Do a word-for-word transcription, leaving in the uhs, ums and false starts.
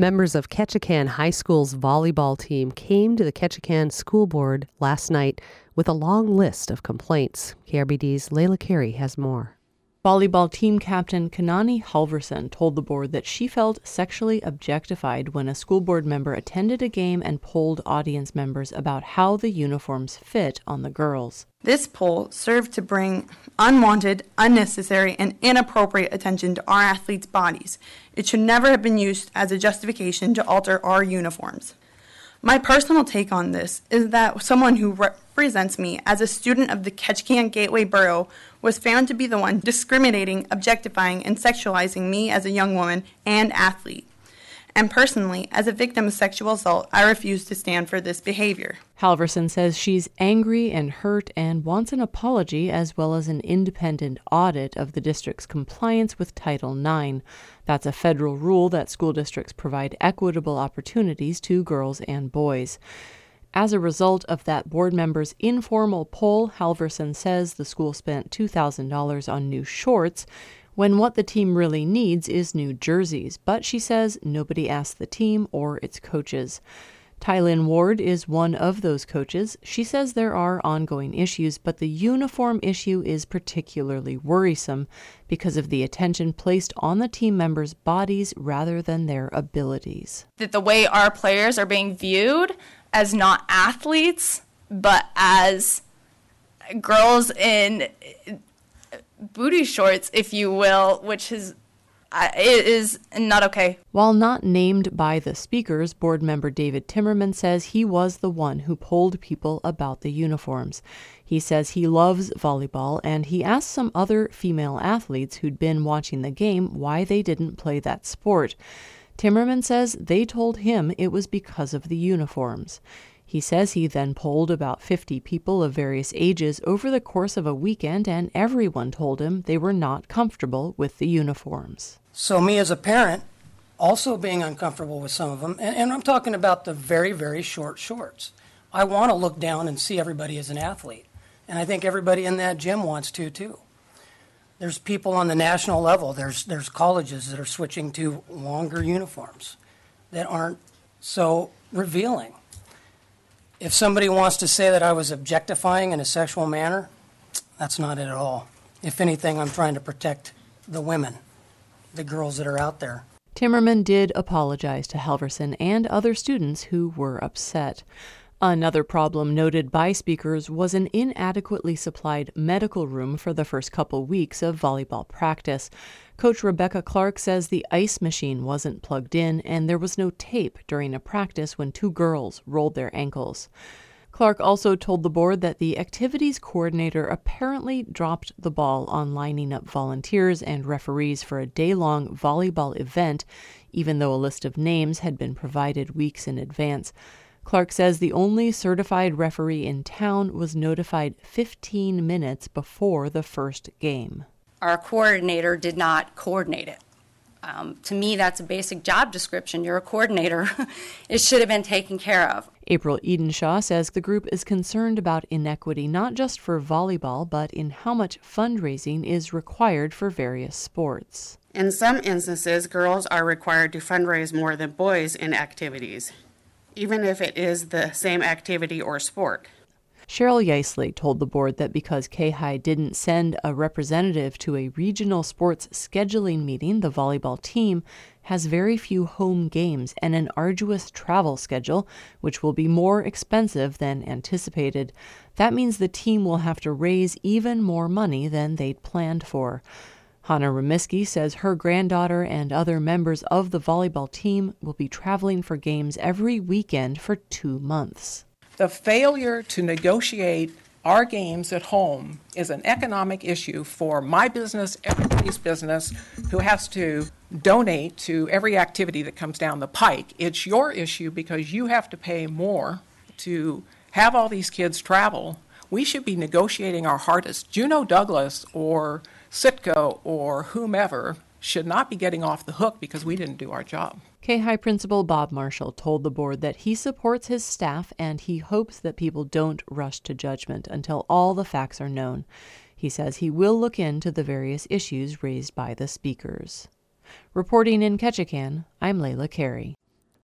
Members of Ketchikan High School's volleyball team came to the Ketchikan School Board last night with a long list of complaints. K R B D's Layla Carey has more. Volleyball team captain Kanani Halverson told the board that she felt sexually objectified when a school board member attended a game and polled audience members about how the uniforms fit on the girls. This poll served to bring unwanted, unnecessary, and inappropriate attention to our athletes' bodies. It should never have been used as a justification to alter our uniforms. My personal take on this is that someone who represents me as a student of the Ketchikan Gateway Borough was found to be the one discriminating, objectifying, and sexualizing me as a young woman and athlete. And personally, as a victim of sexual assault, I refuse to stand for this behavior. Halverson says she's angry and hurt and wants an apology as well as an independent audit of the district's compliance with Title nine. That's a federal rule that school districts provide equitable opportunities to girls and boys. As a result of that board member's informal poll, Halverson says the school spent two thousand dollars on new shorts, when what the team really needs is new jerseys. But she says nobody asked the team or its coaches. Tylynn Ward is one of those coaches. She says there are ongoing issues, but the uniform issue is particularly worrisome because of the attention placed on the team members' bodies rather than their abilities. That the way our players are being viewed as not athletes, but as girls in booty shorts, if you will, which is uh, is not okay. While not named by the speakers, board member David Timmerman says he was the one who polled people about the uniforms. He says he loves volleyball, and he asked some other female athletes who'd been watching the game why they didn't play that sport. Timmerman says they told him it was because of the uniforms. He says he then polled about fifty people of various ages over the course of a weekend, and everyone told him they were not comfortable with the uniforms. So me as a parent, also being uncomfortable with some of them, and, and I'm talking about the very, very short shorts. I want to look down and see everybody as an athlete, and I think everybody in that gym wants to too. There's people on the national level, there's there's colleges that are switching to longer uniforms that aren't so revealing. If somebody wants to say that I was objectifying in a sexual manner, that's not it at all. If anything, I'm trying to protect the women, the girls that are out there. Timmerman did apologize to Halverson and other students who were upset. Another problem noted by speakers was an inadequately supplied medical room for the first couple weeks of volleyball practice. Coach Rebecca Clark says the ice machine wasn't plugged in and there was no tape during a practice when two girls rolled their ankles. Clark also told the board that the activities coordinator apparently dropped the ball on lining up volunteers and referees for a day-long volleyball event, even though a list of names had been provided weeks in advance. Clark says the only certified referee in town was notified fifteen minutes before the first game. Our coordinator did not coordinate it. Um, to me, that's a basic job description. You're a coordinator. It should have been taken care of. April Edenshaw says the group is concerned about inequity not just for volleyball, but in how much fundraising is required for various sports. In some instances, girls are required to fundraise more than boys in activities, even if it is the same activity or sport. Cheryl Yaisley told the board that because K-High didn't send a representative to a regional sports scheduling meeting, the volleyball team has very few home games and an arduous travel schedule, which will be more expensive than anticipated. That means the team will have to raise even more money than they'd planned for. Hannah Remiski says her granddaughter and other members of the volleyball team will be traveling for games every weekend for two months. The failure to negotiate our games at home is an economic issue for my business, everybody's business, who has to donate to every activity that comes down the pike. It's your issue because you have to pay more to have all these kids travel. We should be negotiating our hardest. Juneau Douglas or Citgo or whomever should not be getting off the hook because we didn't do our job. K-High Principal Bob Marshall told the board that he supports his staff and he hopes that people don't rush to judgment until all the facts are known. He says he will look into the various issues raised by the speakers. Reporting in Ketchikan, I'm Layla Carey.